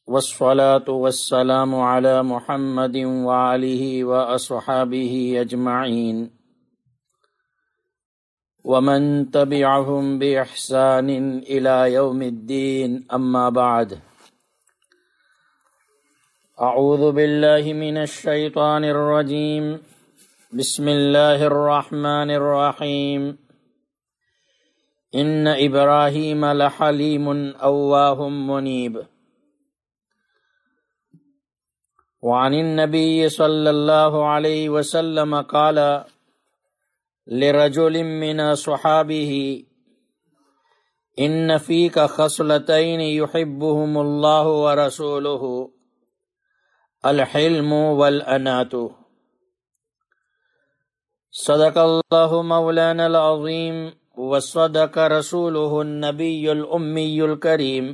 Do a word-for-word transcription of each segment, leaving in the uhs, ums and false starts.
والصلاة والسلام على محمد وآله وأصحابه أجمعين ومن تبعهم بإحسان إلى يوم الدين. أما بعد، أعوذ بالله من الشيطان الرجيم. بسم الله الرحمن الرحيم. إن إبراهيم لحليم أواه منيب. وعن النبي صلى الله عليه وسلم قال لرجل من صحابه إن فيك خصلتين يحبهم الله ورسوله، الحلم والأناة. صدق الله مولانا العظيم وصدق رسوله النبي الأمي الكريم،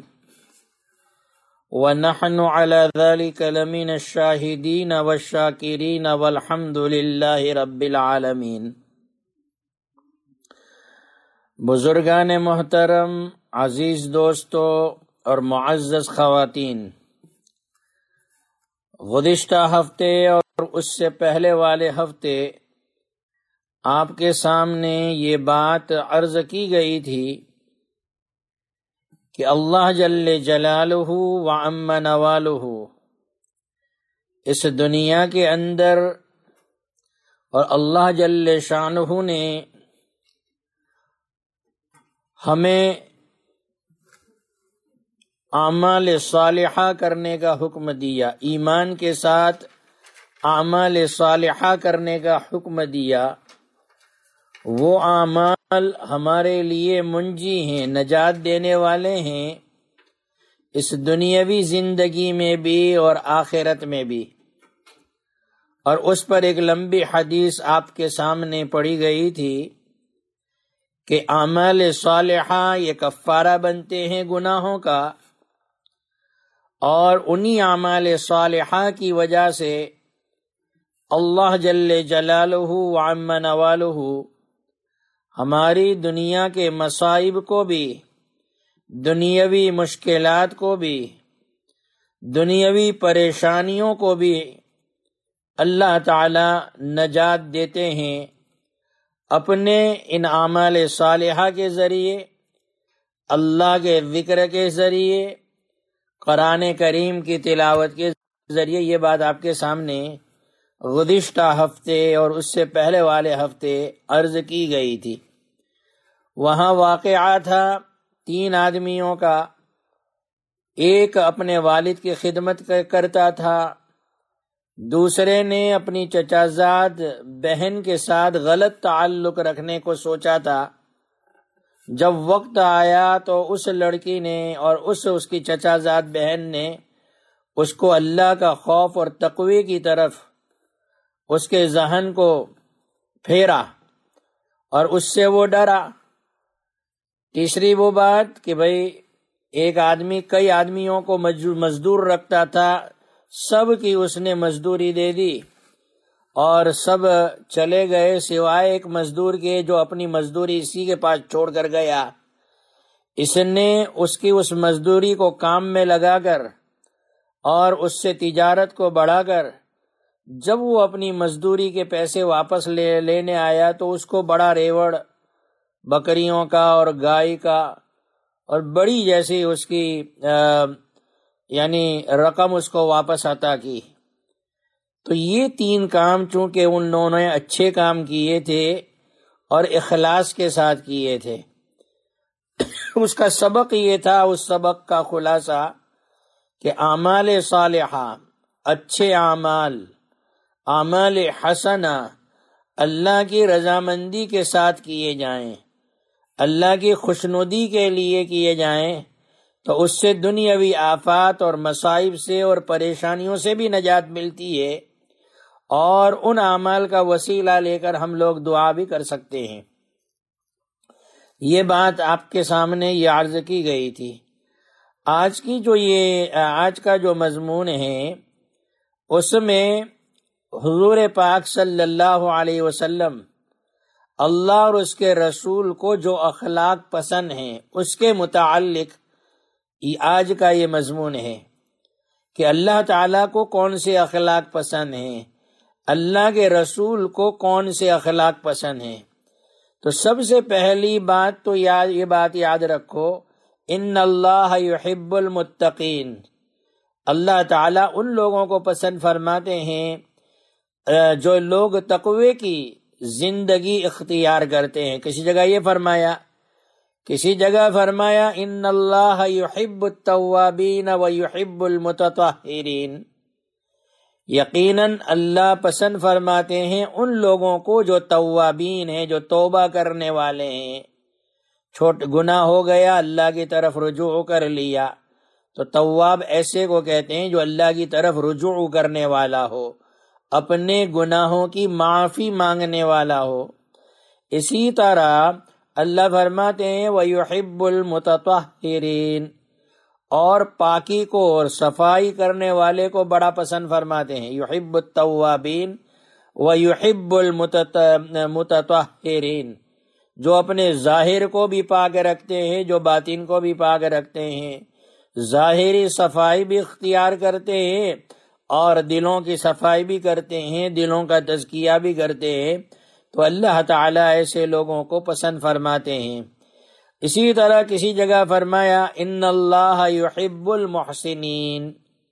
ونحن على ذلك لمن الشاهدين والشاكرين والحمد لله رب العالمين. بزرگان محترم، عزیز دوستو اور معزز خواتین، گزشتہ ہفتے اور اس سے پہلے والے ہفتے آپ کے سامنے یہ بات عرض کی گئی تھی کہ اللہ جل جلالہ و عم نوالہ اس دنیا کے اندر اور اللہ جل شانہ نے ہمیں اعمال صالحہ کرنے کا حکم دیا، ایمان کے ساتھ اعمال صالحہ کرنے کا حکم دیا. وہ اعمال ہمارے لیے منجی ہیں، نجات دینے والے ہیں، اس دنیاوی زندگی میں بھی اور آخرت میں بھی. اور اس پر ایک لمبی حدیث آپ کے سامنے پڑھی گئی تھی کہ اعمال صالحہ یہ کفارہ بنتے ہیں گناہوں کا، اور انہی اعمال صالحہ کی وجہ سے اللہ جل جلالہ و عم نوالہ ہماری دنیا کے مصائب کو بھی، دنیاوی مشکلات کو بھی، دنیاوی پریشانیوں کو بھی اللہ تعالی نجات دیتے ہیں اپنے ان اعمال صالحہ کے ذریعے، اللہ کے ذکر کے ذریعے، قرآن کریم کی تلاوت کے ذریعے. یہ بات آپ کے سامنے گزشتہ ہفتے اور اس سے پہلے والے ہفتے عرض کی گئی تھی. وہاں واقعہ تھا تین آدمیوں کا. ایک اپنے والد کی خدمت کرتا تھا، دوسرے نے اپنی چچا زاد بہن کے ساتھ غلط تعلق رکھنے کو سوچا تھا. جب وقت آیا تو اس لڑکی نے اور اس اس کی چچا زاد بہن نے اس کو اللہ کا خوف اور تقوی کی طرف اس کے ذہن کو پھیرا اور اس سے وہ ڈرا. تیسری وہ بات کہ بھئی ایک آدمی کئی آدمیوں کو مزدور رکھتا تھا، سب کی اس نے مزدوری دے دی اور سب چلے گئے سوائے ایک مزدور کے جو اپنی مزدوری اسی کے پاس چھوڑ کر گیا. اس نے اس کی اس مزدوری کو کام میں لگا کر اور اس سے تجارت کو بڑھا کر جب وہ اپنی مزدوری کے پیسے واپس لے لینے آیا تو اس کو بڑا ریوڑ بکریوں کا اور گائے کا اور بڑی جیسی اس کی یعنی رقم اس کو واپس عطا کی. تو یہ تین کام چونکہ انہوں نے اچھے کام کیے تھے اور اخلاص کے ساتھ کیے تھے، اس کا سبق یہ تھا، اس سبق کا خلاصہ کہ اعمال صالحہ، اچھے اعمال، اعمال حسنہ اللہ کی رضامندی کے ساتھ کیے جائیں، اللہ کی خوشنودی کے لیے کیے جائیں تو اس سے دنیاوی آفات اور مصائب سے اور پریشانیوں سے بھی نجات ملتی ہے، اور ان اعمال کا وسیلہ لے کر ہم لوگ دعا بھی کر سکتے ہیں. یہ بات آپ کے سامنے یہ عرض کی گئی تھی. آج کی جو یہ آج کا جو مضمون ہے اس میں حضور پاک صلی اللہ علیہ وسلم اللہ اور اس کے رسول کو جو اخلاق پسند ہیں اس کے متعلق آج کا یہ مضمون ہے کہ اللہ تعالیٰ کو کون سے اخلاق پسند ہیں، اللہ کے رسول کو کون سے اخلاق پسند ہیں، تو سب سے پہلی بات تو یاد یہ بات یاد رکھو، ان اللہ یحب المتقین، اللہ تعالیٰ ان لوگوں کو پسند فرماتے ہیں جو لوگ تقوی کی زندگی اختیار کرتے ہیں۔ کسی جگہ یہ فرمایا، کسی جگہ فرمایا ان اللہ یحب التوابین ویحب المتطہرین، یقیناً اللہ پسند فرماتے ہیں ان لوگوں کو جو توابین ہیں، جو توبہ کرنے والے ہیں، چھوٹ گناہ ہو گیا اللہ کی طرف رجوع کر لیا، تو تواب ایسے کو کہتے ہیں جو اللہ کی طرف رجوع کرنے والا ہو، اپنے گناہوں کی معافی مانگنے والا ہو۔ اسی طرح اللہ فرماتے ہیں وَيُحِبُّ الْمُتَطَهِّرِينَ، اور پاکی کو اور صفائی کرنے والے کو بڑا پسند فرماتے ہیں، يُحِبُّ التَّوَّابِينَ وَيُحِبُّ الْمُتَطَهِّرِينَ، جو اپنے ظاہر کو بھی پاک رکھتے ہیں، جو باطن کو بھی پاک رکھتے ہیں، ظاہری صفائی بھی اختیار کرتے ہیں اور دلوں کی صفائی بھی کرتے ہیں، دلوں کا تزکیہ بھی کرتے ہیں، تو اللہ تعالیٰ ایسے لوگوں کو پسند فرماتے ہیں۔ اسی طرح کسی جگہ فرمایا ان اللہ یحب المحسنین،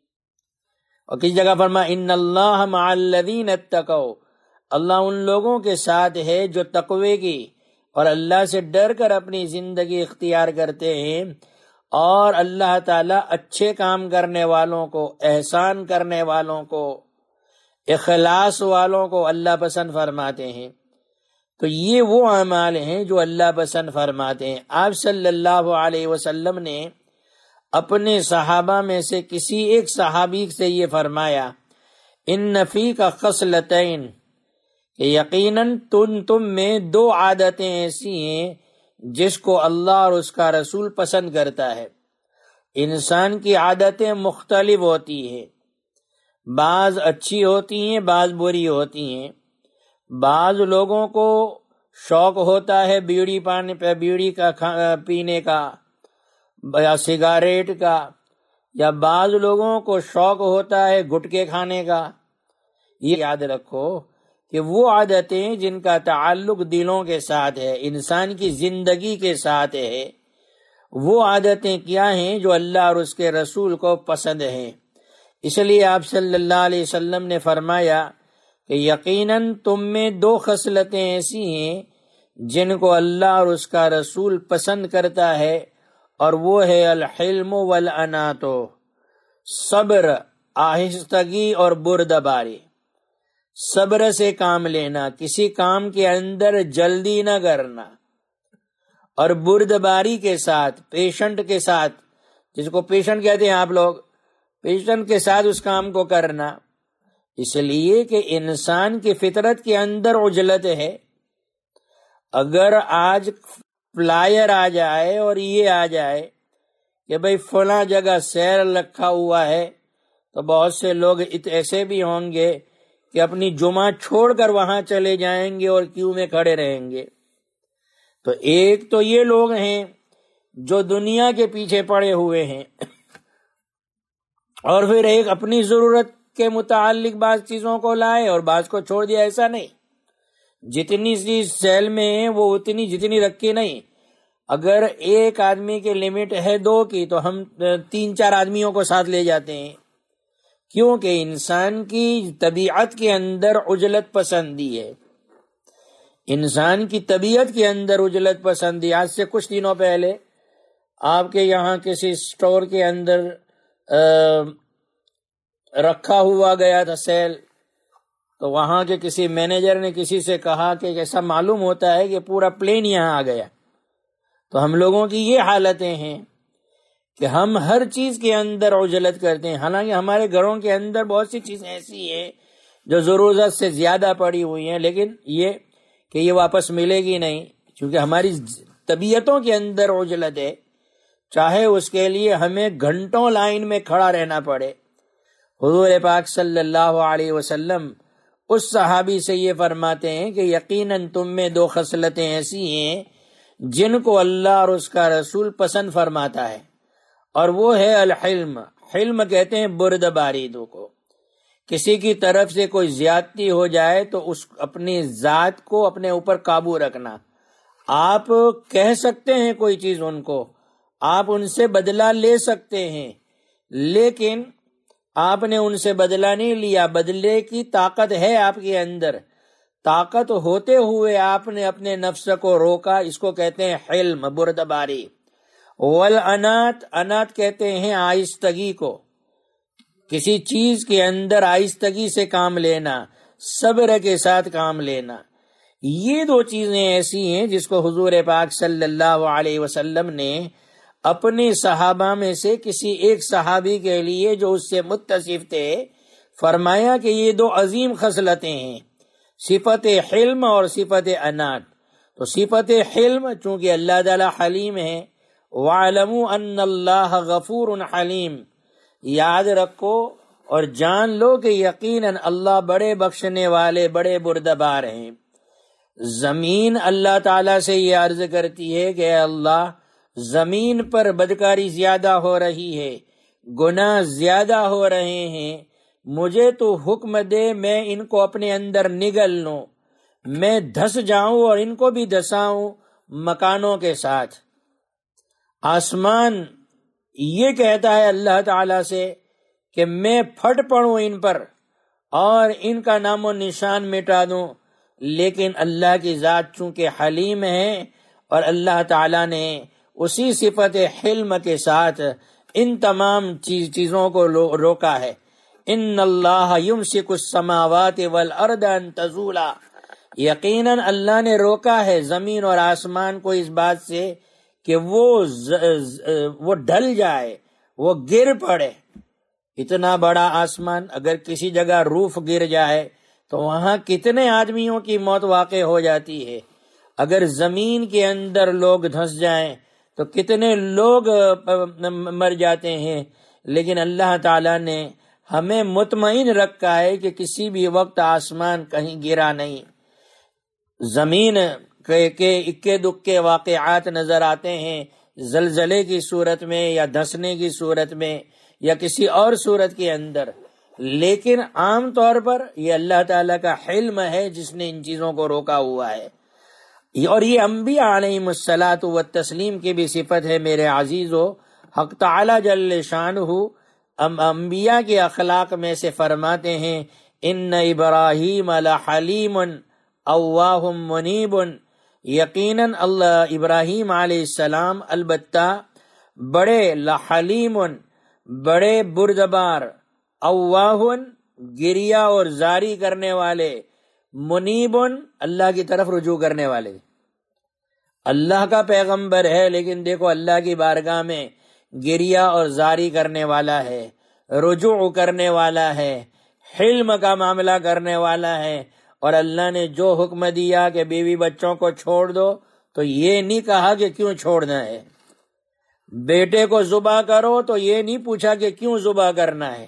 اور کسی جگہ فرمایا ان اللہ مع الذین اتقوا، اللہ ان لوگوں کے ساتھ ہے جو تقوی کی اور اللہ سے ڈر کر اپنی زندگی اختیار کرتے ہیں، اور اللہ تعالیٰ اچھے کام کرنے والوں کو، احسان کرنے والوں کو، اخلاص والوں کو اللہ پسند فرماتے ہیں۔ تو یہ وہ اعمال ہیں جو اللہ پسند فرماتے ہیں۔ آپ صلی اللہ علیہ وسلم نے اپنے صحابہ میں سے کسی ایک صحابی سے یہ فرمایا ان فیک خصلتین، کہ یقیناً تم تم میں دو عادتیں ایسی ہیں جس کو اللہ اور اس کا رسول پسند کرتا ہے۔ انسان کی عادتیں مختلف ہوتی ہیں، بعض اچھی ہوتی ہیں، بعض بری ہوتی ہیں۔ بعض لوگوں کو شوق ہوتا ہے بیڑی پانے پہ بیڑی کا پینے کا یا سگاریٹ کا، یا بعض لوگوں کو شوق ہوتا ہے گٹکے کھانے کا۔ یہ یاد رکھو کہ وہ عادتیں جن کا تعلق دلوں کے ساتھ ہے، انسان کی زندگی کے ساتھ ہے، وہ عادتیں کیا ہیں جو اللہ اور اس کے رسول کو پسند ہیں۔ اس لیے آپ صلی اللہ علیہ وسلم نے فرمایا کہ یقیناً تم میں دو خصلتیں ایسی ہیں جن کو اللہ اور اس کا رسول پسند کرتا ہے، اور وہ ہے الحلم والانات، صبر، آہستگی اور بردباری، صبر سے کام لینا، کسی کام کے اندر جلدی نہ کرنا، اور بردباری کے ساتھ، پیشنٹ کے ساتھ، جس کو پیشنٹ کہتے ہیں آپ لوگ، پیشنٹ کے ساتھ اس کام کو کرنا، اس لیے کہ انسان کی فطرت کے اندر عجلت ہے۔ اگر آج فلائر آ جائے اور یہ آ جائے کہ بھئی فلاں جگہ سیر رکھا ہوا ہے، تو بہت سے لوگ ایسے بھی ہوں گے کہ اپنی جمعہ چھوڑ کر وہاں چلے جائیں گے اور کیو میں کھڑے رہیں گے۔ تو ایک تو یہ لوگ ہیں جو دنیا کے پیچھے پڑے ہوئے ہیں، اور پھر ایک اپنی ضرورت کے متعلق بعض چیزوں کو لائے اور بعض کو چھوڑ دیا۔ ایسا نہیں، جتنی چیز سیل میں ہے وہ اتنی جتنی رکھی نہیں۔ اگر ایک آدمی کی لمٹ ہے دو کی تو ہم تین چار آدمیوں کو ساتھ لے جاتے ہیں، کیونکہ انسان کی طبیعت کے اندر عجلت پسندی ہے، انسان کی طبیعت کے اندر عجلت پسندی۔ آج سے کچھ دنوں پہلے آپ کے یہاں کسی سٹور کے اندر رکھا ہوا گیا تھا سیل، تو وہاں کے کسی مینیجر نے کسی سے کہا کہ ایسا معلوم ہوتا ہے کہ پورا پلین یہاں آ گیا۔ تو ہم لوگوں کی یہ حالتیں ہیں کہ ہم ہر چیز کے اندر عجلت کرتے ہیں، حالانکہ ہمارے گھروں کے اندر بہت سی چیزیں ایسی ہیں جو ضرورت سے زیادہ پڑی ہوئی ہیں، لیکن یہ کہ یہ واپس ملے گی نہیں، کیونکہ ہماری طبیعتوں کے اندر عجلت ہے، چاہے اس کے لیے ہمیں گھنٹوں لائن میں کھڑا رہنا پڑے۔ حضور پاک صلی اللہ علیہ وسلم اس صحابی سے یہ فرماتے ہیں کہ یقیناً تم میں دو خصلتیں ایسی ہیں جن کو اللہ اور اس کا رسول پسند فرماتا ہے، اور وہ ہے الحلم، حلم کہتے ہیں بردباری کو، کسی کی طرف سے کوئی زیادتی ہو جائے تو اس اپنی ذات کو اپنے اوپر قابو رکھنا۔ آپ کہہ سکتے ہیں کوئی چیز ان کو، آپ ان سے بدلہ لے سکتے ہیں، لیکن آپ نے ان سے بدلہ نہیں لیا، بدلے کی طاقت ہے آپ کے اندر، طاقت ہوتے ہوئے آپ نے اپنے نفس کو روکا، اس کو کہتے ہیں حلم، بردباری۔ والانات، انات کہتے ہیں آہستگی کو، کسی چیز کے اندر آہستگی سے کام لینا، صبر کے ساتھ کام لینا۔ یہ دو چیزیں ایسی ہیں جس کو حضور پاک صلی اللہ علیہ وسلم نے اپنے صحابہ میں سے کسی ایک صحابی کے لیے جو اس سے متصف تھے فرمایا کہ یہ دو عظیم خصلتیں ہیں، صفت حلم اور صفت انات۔ تو صفت حلم چونکہ اللہ تعالی حلیم ہے، وَاعْلَمُوا أَنَّ اللَّهَ غَفُورٌ حَلِيمٌ، یاد رکھو اور جان لو کہ یقیناً اللہ بڑے بخشنے والے، بڑے بردبار ہیں۔ زمین اللہ تعالیٰ سے یہ عرض کرتی ہے کہ اے اللہ، زمین پر بدکاری زیادہ ہو رہی ہے، گناہ زیادہ ہو رہے ہیں، مجھے تو حکم دے میں ان کو اپنے اندر نگل لوں، میں دھس جاؤں اور ان کو بھی دھساؤں مکانوں کے ساتھ۔ آسمان یہ کہتا ہے اللہ تعالیٰ سے کہ میں پھٹ پڑوں ان پر اور ان کا نام و نشان مٹا دوں، لیکن اللہ کی ذات چونکہ حلیم ہے اور اللہ تعالیٰ نے اسی صفت حلم کے ساتھ ان تمام چیز چیزوں کو روکا ہے۔ ان اللہ یمسک السماوات والارض ان تزولا، یقیناً اللہ نے روکا ہے زمین اور آسمان کو اس بات سے کہ وہ وہ ڈھل جائے، وہ گر پڑے۔ اتنا بڑا آسمان اگر کسی جگہ روف گر جائے تو وہاں کتنے آدمیوں کی موت واقع ہو جاتی ہے، اگر زمین کے اندر لوگ دھنس جائیں تو کتنے لوگ مر جاتے ہیں، لیکن اللہ تعالیٰ نے ہمیں مطمئن رکھا ہے کہ کسی بھی وقت آسمان کہیں گرا نہیں۔ زمین کے اکے دکے واقعات نظر آتے ہیں زلزلے کی صورت میں یا دھنسنے کی صورت میں یا کسی اور صورت کے اندر، لیکن عام طور پر یہ اللہ تعالیٰ کا حلم ہے جس نے ان چیزوں کو روکا ہوا ہے۔ اور یہ انبیاء علیہم الصلاۃ والتسلیم کی بھی صفت ہے میرے عزیزو۔ حق تعالیٰ جل شانہ انبیاء کے اخلاق میں سے فرماتے ہیں ان ابراہیم لحلیم اواہ منیب، یقیناً اللہ ابراہیم علیہ السلام البتہ بڑے لحلیم، بڑے بردبار، اواہ گریہ اور زاری کرنے والے، منیب اللہ کی طرف رجوع کرنے والے۔ اللہ کا پیغمبر ہے لیکن دیکھو اللہ کی بارگاہ میں گریہ اور زاری کرنے والا ہے، رجوع کرنے والا ہے، حلم کا معاملہ کرنے والا ہے۔ اور اللہ نے جو حکم دیا کہ بیوی بچوں کو چھوڑ دو تو یہ نہیں کہا کہ کیوں چھوڑنا ہے، بیٹے کو ذبح کرو تو یہ نہیں پوچھا کہ کیوں ذبح کرنا ہے۔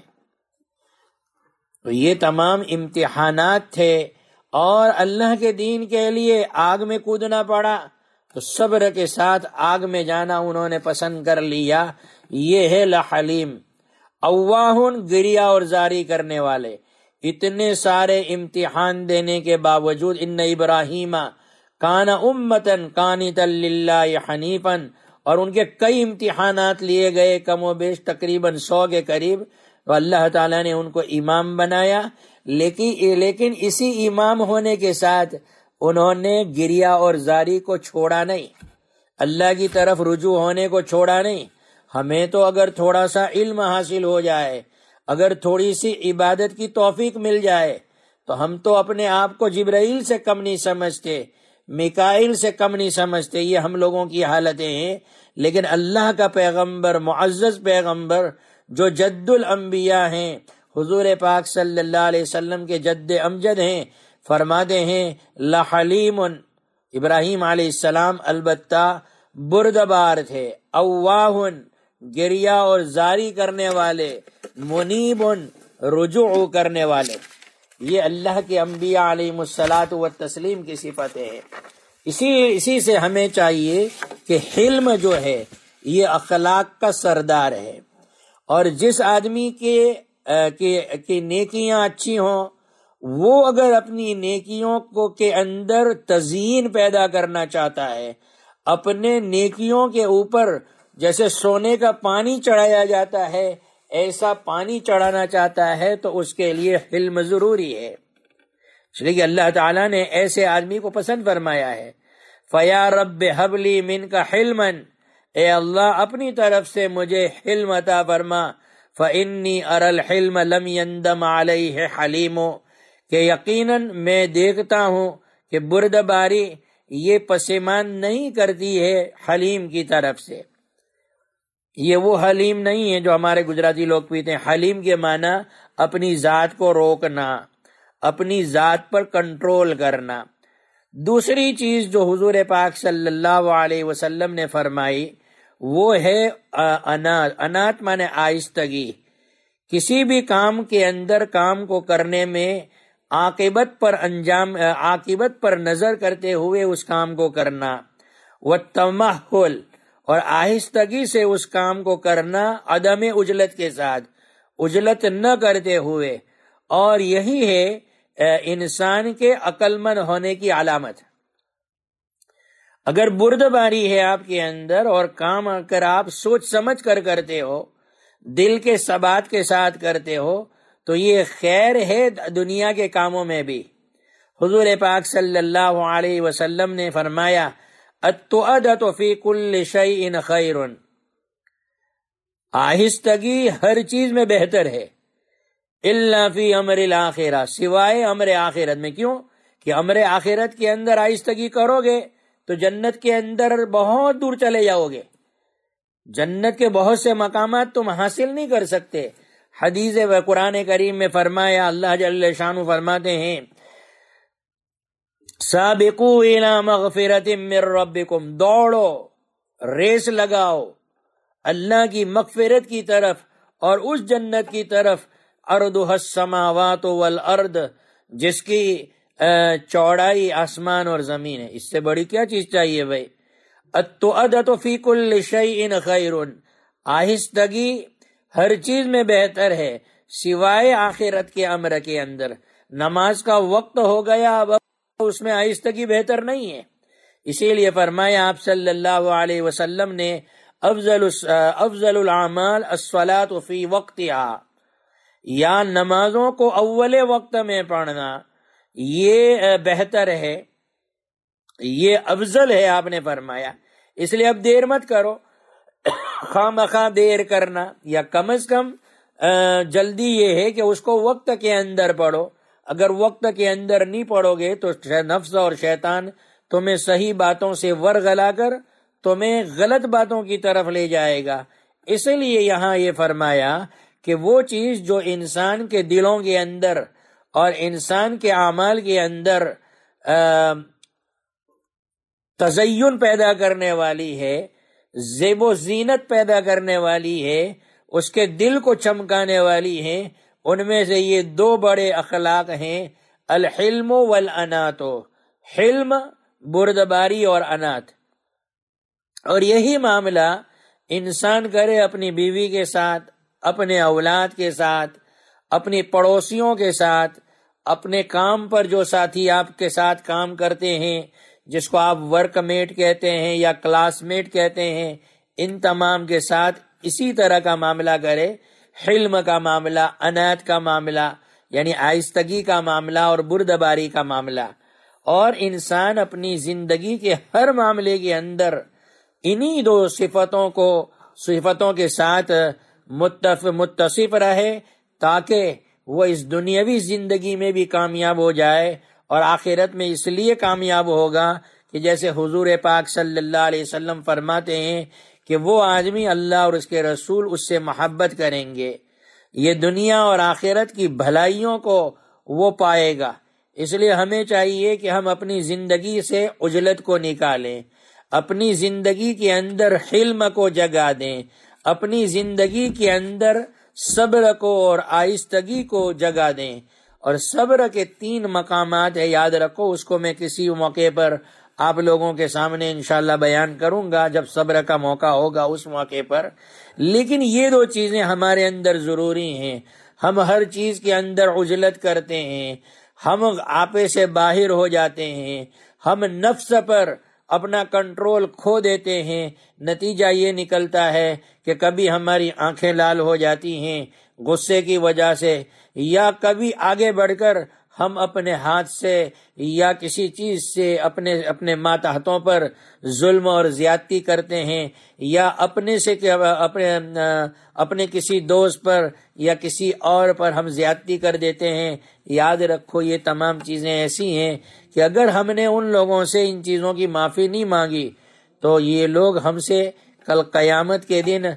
تو یہ تمام امتحانات تھے اور اللہ کے دین کے لیے آگ میں کودنا پڑا تو صبر کے ساتھ آگ میں جانا انہوں نے پسند کر لیا۔ یہ ہے لحلیم، اواہن گریہ اور زاری کرنے والے۔ اتنے سارے امتحان دینے کے باوجود ان ابراہیم کان امتن قانتا للہ حنیفا، اور ان کے کئی امتحانات لیے گئے کم و بیش تقریباً سو کے قریب، تو اللہ تعالیٰ نے ان کو امام بنایا، لیکن لیکن اسی امام ہونے کے ساتھ انہوں نے گریہ اور زاری کو چھوڑا نہیں، اللہ کی طرف رجوع ہونے کو چھوڑا نہیں۔ ہمیں تو اگر تھوڑا سا علم حاصل ہو جائے، اگر تھوڑی سی عبادت کی توفیق مل جائے تو ہم تو اپنے آپ کو جبرائیل سے کم نہیں سمجھتے، میکائیل سے کم نہیں سمجھتے، یہ ہم لوگوں کی حالتیں ہیں۔ لیکن اللہ کا پیغمبر، معزز پیغمبر جو جد الانبیاء ہیں، حضور پاک صلی اللہ علیہ وسلم کے جد امجد ہیں، فرماتے ہیں لحلیم، ابراہیم علیہ السلام البتہ بردبار تھے، اواہن گریہ اور زاری کرنے والے، منیب رجوع کرنے والے۔ یہ اللہ کے انبیاء علیہم الصلاۃ والتسلیم کی صفت ہے۔ اسی اسی سے ہمیں چاہیے کہ حلم جو ہے یہ اخلاق کا سردار ہے، اور جس آدمی کے کی نیکیاں اچھی ہوں وہ اگر اپنی نیکیوں کو کے اندر تزئین پیدا کرنا چاہتا ہے، اپنے نیکیوں کے اوپر جیسے سونے کا پانی چڑھایا جاتا ہے ایسا پانی چڑھانا چاہتا ہے، تو اس کے لیے حلم ضروری ہے۔ اس لیے اللہ تعالیٰ نے ایسے آدمی کو پسند فرمایا ہے، فَيَا رَبِّ هَبْ لِي مِنْكَ حِلْمًا، اے اللہ اپنی طرف سے مجھے حلم عطا فرما، فَإِنِّي أَرَى الْحِلْمَ لَمْ يَنْدَمْ عَلَيْهِ حَلِيمٌ، کہ یقیناً میں دیکھتا ہوں کہ بردباری یہ پسیمان نہیں کرتی ہے حلیم کی طرف سے۔ یہ وہ حلیم نہیں ہے جو ہمارے گجراتی لوگ پیتے ہیں۔ حلیم کے معنی اپنی ذات کو روکنا، اپنی ذات پر کنٹرول کرنا۔ دوسری چیز جو حضور پاک صلی اللہ علیہ وسلم نے فرمائی وہ ہے انات۔ انات معنی آہستگی، کسی بھی کام کے اندر کام کو کرنے میں عاقبت پر انجام عاقبت پر نظر کرتے ہوئے اس کام کو کرنا، والتمہل، اور آہستگی سے اس کام کو کرنا عدم عجلت کے ساتھ، عجلت نہ کرتے ہوئے، اور یہی ہے انسان کے عقل مند ہونے کی علامت۔ اگر بردباری ہے آپ کے اندر اور کام اگر آپ سوچ سمجھ کر کرتے ہو، دل کے ثبات کے ساتھ کرتے ہو، تو یہ خیر ہے دنیا کے کاموں میں بھی۔ حضور پاک صلی اللہ علیہ وسلم نے فرمایا التؤدۃ فی کل شیء خیر، آہستگی ہر چیز میں بہتر ہے، الا فی امر الآخرہ، سوائے امر آخرت میں۔ کیوں کہ امر آخرت کے اندر آہستگی کرو گے تو جنت کے اندر بہت دور چلے جاؤ گے، جنت کے بہت سے مقامات تم حاصل نہیں کر سکتے۔ حدیث و قرآن کریم میں فرمایا، اللہ جل شانہ فرماتے ہیں سابقوا الی مغفرۃ من ربکم، دوڑو، ریس لگاؤ اللہ کی مغفرت کی طرف اور اس جنت کی طرف، عرضها السماوات والارض، جس کی چوڑائی آسمان اور زمین ہے۔ اس سے بڑی کیا چیز چاہیے بھائی؟ التؤدۃ فی کل شیء خیر، آہستگی ہر چیز میں بہتر ہے سوائے آخرت کے امر کے اندر۔ نماز کا وقت ہو گیا، اب اس میں آہستگی بہتر نہیں ہے، اسی لیے فرمایا آپ صلی اللہ علیہ وسلم نے افضل افضل الاعمال الصلاۃ فی وقتها، یا نمازوں کو اول وقت میں پڑھنا یہ بہتر ہے، یہ افضل ہے آپ نے فرمایا۔ اس لیے اب دیر مت کرو، خواہ مخواہ دیر کرنا، یا کم از کم جلدی یہ ہے کہ اس کو وقت کے اندر پڑھو۔ اگر وقت کے اندر نہیں پڑھو گے تو نفس اور شیطان تمہیں صحیح باتوں سے ورغلا کر تمہیں غلط باتوں کی طرف لے جائے گا۔ اس لیے یہاں یہ فرمایا کہ وہ چیز جو انسان کے دلوں کے اندر اور انسان کے اعمال کے اندر تزین پیدا کرنے والی ہے، زیب و زینت پیدا کرنے والی ہے، اس کے دل کو چمکانے والی ہے، ان میں سے یہ دو بڑے اخلاق ہیں، الحلم والانات، حلم بردباری اور انات۔ اور یہی معاملہ انسان کرے اپنی بیوی کے ساتھ، اپنے اولاد کے ساتھ، اپنی پڑوسیوں کے ساتھ، اپنے کام پر جو ساتھی آپ کے ساتھ کام کرتے ہیں، جس کو آپ ورک میٹ کہتے ہیں یا کلاس میٹ کہتے ہیں، ان تمام کے ساتھ اسی طرح کا معاملہ کرے، حلم کا معاملہ، انات کا معاملہ یعنی آہستگی کا معاملہ اور بردباری کا معاملہ۔ اور انسان اپنی زندگی کے ہر معاملے کے اندر انہی دو صفتوں کو صفتوں کے ساتھ متصف رہے، تاکہ وہ اس دنیاوی زندگی میں بھی کامیاب ہو جائے، اور آخرت میں اس لیے کامیاب ہوگا کہ جیسے حضور پاک صلی اللہ علیہ وسلم فرماتے ہیں کہ وہ آدمی اللہ اور اس کے رسول اس سے محبت کریں گے، یہ دنیا اور آخرت کی بھلائیوں کو وہ پائے گا۔ اس لیے ہمیں چاہیے کہ ہم اپنی زندگی سے عجلت کو نکالیں، اپنی زندگی کے اندر حلم کو جگا دیں، اپنی زندگی کے اندر صبر کو اور آہستگی کو جگا دیں۔ اور صبر کے تین مقامات ہے، یاد رکھو، اس کو میں کسی موقع پر آپ لوگوں کے سامنے انشاءاللہ بیان کروں گا جب صبر کا موقع ہوگا اس موقع پر. لیکن یہ دو چیزیں ہمارے اندر ضروری ہیں. ہم ہر چیز کے اندر عجلت کرتے ہیں، ہم آپے سے باہر ہو جاتے ہیں، ہم نفس پر اپنا کنٹرول کھو دیتے ہیں. نتیجہ یہ نکلتا ہے کہ کبھی ہماری آنکھیں لال ہو جاتی ہیں غصے کی وجہ سے، یا کبھی آگے بڑھ کر ہم اپنے ہاتھ سے یا کسی چیز سے اپنے اپنے ماتحتوں پر ظلم اور زیادتی کرتے ہیں، یا اپنے سے اپنے اپنے کسی دوست پر یا کسی اور پر ہم زیادتی کر دیتے ہیں. یاد رکھو یہ تمام چیزیں ایسی ہیں کہ اگر ہم نے ان لوگوں سے ان چیزوں کی معافی نہیں مانگی تو یہ لوگ ہم سے کل قیامت کے دن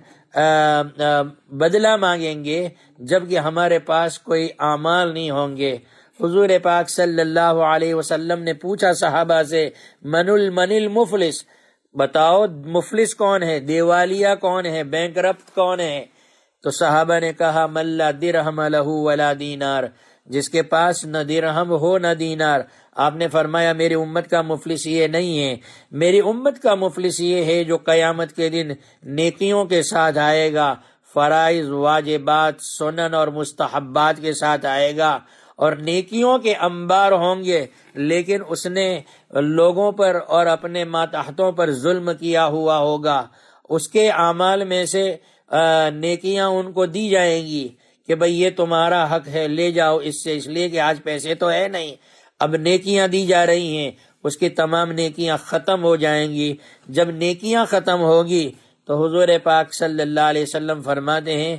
بدلہ مانگیں گے، جبکہ ہمارے پاس کوئی اعمال نہیں ہوں گے. حضور پاک صلی اللہ علیہ وسلم نے پوچھا صحابہ سے، من المن المفلس، بتاؤ مفلس کون ہے، دیوالیہ کون ہے، بینکرپٹ کون ہے؟ تو صحابہ نے کہا من لا درہم لہ ولا دینار، جس کے پاس نہ درہم ہو نہ دینار. آپ نے فرمایا میری امت کا مفلس یہ نہیں ہے، میری امت کا مفلس یہ ہے جو قیامت کے دن نیکیوں کے ساتھ آئے گا، فرائض، واجبات، سنن اور مستحبات کے ساتھ آئے گا، اور نیکیوں کے انبار ہوں گے، لیکن اس نے لوگوں پر اور اپنے ماتحتوں پر ظلم کیا ہوا ہوگا. اس کے اعمال میں سے نیکیاں ان کو دی جائیں گی کہ بھئی یہ تمہارا حق ہے، لے جاؤ اس سے، اس لیے کہ آج پیسے تو ہے نہیں، اب نیکیاں دی جا رہی ہیں. اس کی تمام نیکیاں ختم ہو جائیں گی. جب نیکیاں ختم ہوگی تو حضور پاک صلی اللہ علیہ وسلم فرماتے ہیں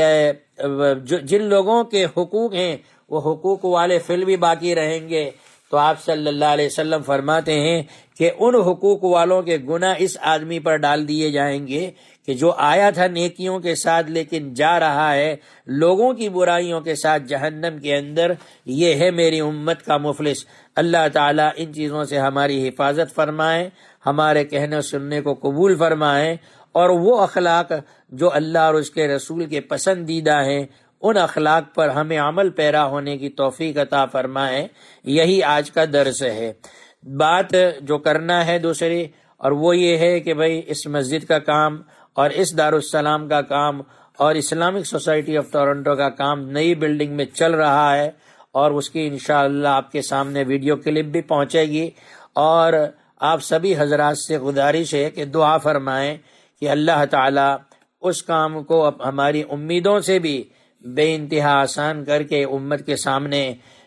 کہ جن لوگوں کے حقوق ہیں وہ حقوق والے فل بھی باقی رہیں گے. تو آپ صلی اللہ علیہ وسلم فرماتے ہیں کہ ان حقوق والوں کے گناہ اس آدمی پر ڈال دیے جائیں گے کہ جو آیا تھا نیکیوں کے ساتھ لیکن جا رہا ہے لوگوں کی برائیوں کے ساتھ جہنم کے اندر. یہ ہے میری امت کا مفلس. اللہ تعالیٰ ان چیزوں سے ہماری حفاظت فرمائے، ہمارے کہنے سننے کو قبول فرمائے، اور وہ اخلاق جو اللہ اور اس کے رسول کے پسندیدہ ہیں ان اخلاق پر ہمیں عمل پیرا ہونے کی توفیق عطا فرمائے. یہی آج کا درس ہے. بات جو کرنا ہے دوسری، اور وہ یہ ہے کہ بھئی اس مسجد کا کام اور اس دارالسلام کا کام اور اسلامک سوسائٹی آف ٹورنٹو کا کام نئی بلڈنگ میں چل رہا ہے، اور اس کی انشاءاللہ آپ کے سامنے ویڈیو کلپ بھی پہنچے گی. اور آپ سبھی حضرات سے گزارش ہے کہ دعا فرمائیں کہ اللہ تعالیٰ اس کام کو ہماری امیدوں سے بھی بے انتہا آسان کر کے امت کے سامنے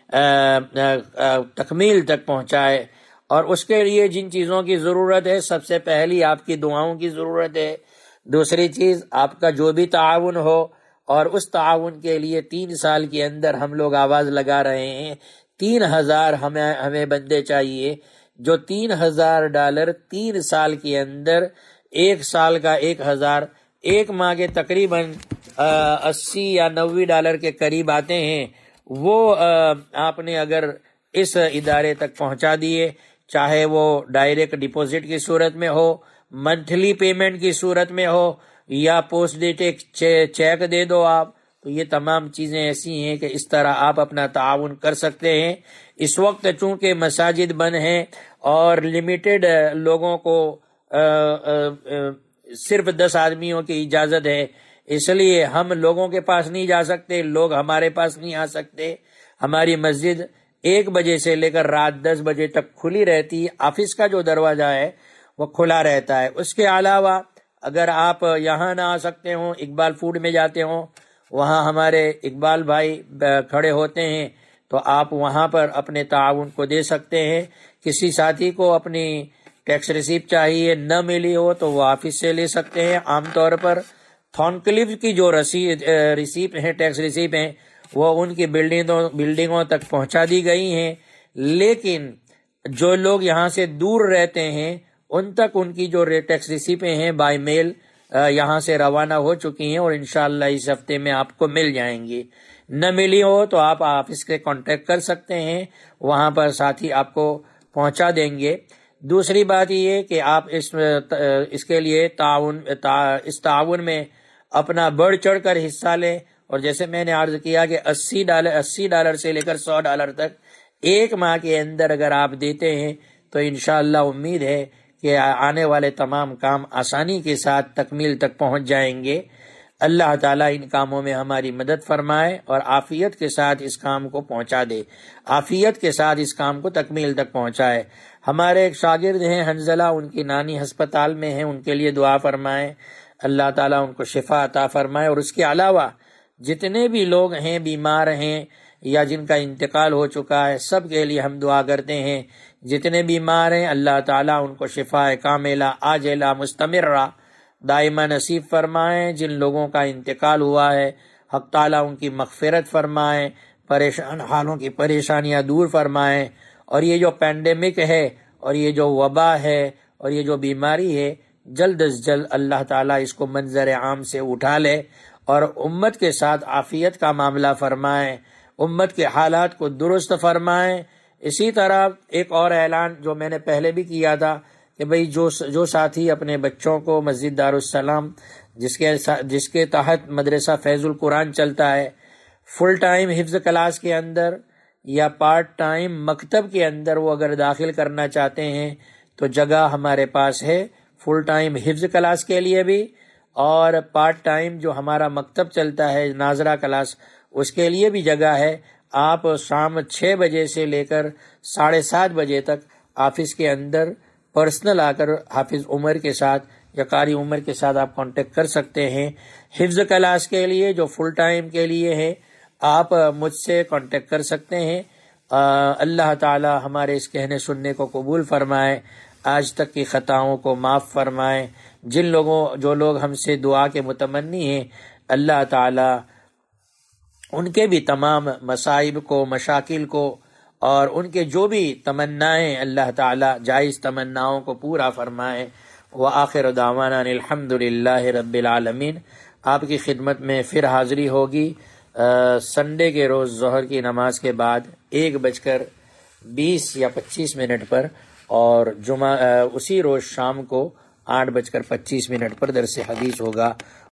تکمیل تک پہنچائے. اور اس کے لیے جن چیزوں کی ضرورت ہے، سب سے پہلی آپ کی دعاؤں کی ضرورت ہے. دوسری چیز آپ کا جو بھی تعاون ہو، اور اس تعاون کے لیے تین سال کے اندر ہم لوگ آواز لگا رہے ہیں، تین ہزار ہمیں ہمیں بندے چاہیے جو تین ہزار ڈالر تین سال کے اندر، ایک سال کا ایک ہزار، ایک ماہ کے تقریباً اسی یا نوے ڈالر کے قریب آتے ہیں. وہ آپ نے اگر اس ادارے تک پہنچا دیے، چاہے وہ ڈائریکٹ ڈپوزٹ کی صورت میں ہو، منتھلی پیمنٹ کی صورت میں ہو، یا پوسٹ ڈیٹڈ چیک دے دو آپ، تو یہ تمام چیزیں ایسی ہیں کہ اس طرح آپ اپنا تعاون کر سکتے ہیں. اس وقت چونکہ مساجد بند ہیں اور لمیٹڈ لوگوں کو آ, آ, آ, صرف دس آدمیوں کی اجازت ہے، اس لیے ہم لوگوں کے پاس نہیں جا سکتے، لوگ ہمارے پاس نہیں آ سکتے. ہماری مسجد ایک بجے سے لے کر رات دس بجے تک کھلی رہتی ہے. آفس کا جو دروازہ ہے وہ کھلا رہتا ہے. اس کے علاوہ اگر آپ یہاں نہ آ سکتے ہوں، اقبال فوڈ میں جاتے ہوں، وہاں ہمارے اقبال بھائی کھڑے ہوتے ہیں، تو آپ وہاں پر اپنے تعاون کو دے سکتے ہیں. کسی ساتھی کو اپنی ٹیکس ریسیپٹ چاہیے، نہ ملی ہو تو وہ آفس سے لے سکتے ہیں. عام طور پر تھونکلف کی جو ریسیپٹ ہیں، ٹیکس ریسیپٹ ہیں، وہ ان کی بلڈنگوں بلڈنگوں تک پہنچا دی گئی ہیں. لیکن جو لوگ یہاں سے دور رہتے ہیں ان تک ان کی جو ٹیکس ریسیپیں ہیں بائی میل یہاں سے روانہ ہو چکی ہیں، اور انشاءاللہ اس ہفتے میں آپ کو مل جائیں گی. نہ ملی ہو تو آپ آفس کے کانٹیکٹ کر سکتے ہیں، وہاں پر ساتھی آپ کو پہنچا دیں گے. دوسری بات یہ کہ آپ اس اس کے لیے تعاون اس تعاون میں اپنا بڑھ چڑھ کر حصہ لیں. اور جیسے میں نے عرض کیا کہ اسی ڈالر اسی ڈالر سے لے کر سو ڈالر تک ایک ماہ کے اندر اگر آپ دیتے ہیں تو انشاءاللہ امید ہے کہ آنے والے تمام کام آسانی کے ساتھ تکمیل تک پہنچ جائیں گے۔ اللہ تعالیٰ ان کاموں میں ہماری مدد فرمائے اور عافیت کے ساتھ اس کام کو پہنچا دے، عافیت کے ساتھ اس کام کو تکمیل تک پہنچائے۔ ہمارے ایک شاگرد ہیں حنزلہ، ان کی نانی ہسپتال میں ہیں، ان کے لیے دعا فرمائیں، اللہ تعالیٰ ان کو شفا عطا فرمائے۔ اور اس کے علاوہ جتنے بھی لوگ ہیں بیمار ہیں یا جن کا انتقال ہو چکا ہے، سب کے لیے ہم دعا کرتے ہیں۔ جتنے بیمار ہیں اللہ تعالیٰ ان کو شفا کاملہ عاجلہ مستمرہ دائمہ نصیب فرمائیں۔ جن لوگوں کا انتقال ہوا ہے حق تعالیٰ ان کی مغفرت فرمائیں، پریشان حالوں کی پریشانیاں دور فرمائیں۔ اور یہ جو پینڈیمک ہے اور یہ جو وبا ہے اور یہ جو بیماری ہے، جلد از جلد اللہ تعالیٰ اس کو منظر عام سے اٹھا لے اور امت کے ساتھ عافیت کا معاملہ فرمائیں، امت کے حالات کو درست فرمائیں۔ اسی طرح ایک اور اعلان جو میں نے پہلے بھی کیا تھا کہ بھئی جو جو ساتھی اپنے بچوں کو مسجد دارالسلام جس کے جس کے تحت مدرسہ فیض القرآن چلتا ہے، فل ٹائم حفظ کلاس کے اندر یا پارٹ ٹائم مکتب کے اندر وہ اگر داخل کرنا چاہتے ہیں تو جگہ ہمارے پاس ہے، فل ٹائم حفظ کلاس کے لیے بھی اور پارٹ ٹائم جو ہمارا مکتب چلتا ہے ناظرہ کلاس اس کے لیے بھی جگہ ہے۔ آپ شام چھ بجے سے لے کر ساڑھے سات بجے تک آفس کے اندر پرسنل آ کر حافظ عمر کے ساتھ یا قاری عمر کے ساتھ آپ کانٹیکٹ کر سکتے ہیں۔ حفظ کلاس کے لیے جو فل ٹائم کے لیے ہے آپ مجھ سے کانٹیکٹ کر سکتے ہیں۔ اللہ تعالی ہمارے اس کہنے سننے کو قبول فرمائے، آج تک کی خطاؤں کو معاف فرمائے۔ جن لوگوں جو لوگ ہم سے دعا کے متمنی ہیں اللہ تعالی ان کے بھی تمام مصائب کو مشاکل کو اور ان کے جو بھی تمنائیں اللہ تعالی جائز تمناؤں کو پورا فرمائے۔ وآخر دعوانا الحمد للہ رب العالمین۔ آپ کی خدمت میں پھر حاضری ہوگی سنڈے کے روز ظہر کی نماز کے بعد ایک بج کر بیس یا پچیس منٹ پر، اور جمعہ اسی روز شام کو آٹھ بج کر پچیس منٹ پر درس حدیث ہوگا۔